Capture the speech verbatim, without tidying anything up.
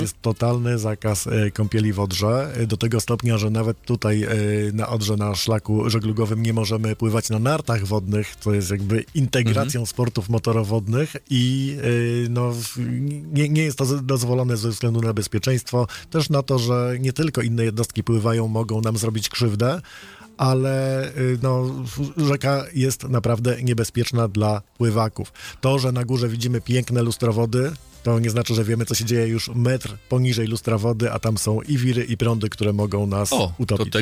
Jest totalny zakaz e, kąpieli w Odrze, e, do tego stopnia, że nawet tutaj e, na Odrze, na szlaku żeglugowym nie możemy pływać na nartach wodnych, co jest jakby integracją sportów motorowodnych i e, no, w- nie, nie jest to z- dozwolone ze względu na bezpieczeństwo, też na to, że nie tylko inne jednostki pływają, mogą nam zrobić krzywdę, ale y, no, w- rzeka jest naprawdę niebezpieczna dla pływaków. To, że na górze widzimy piękne lustra wody, to nie znaczy, że wiemy, co się dzieje już metr poniżej lustra wody, a tam są i wiry, i prądy, które mogą nas O, to utopić. te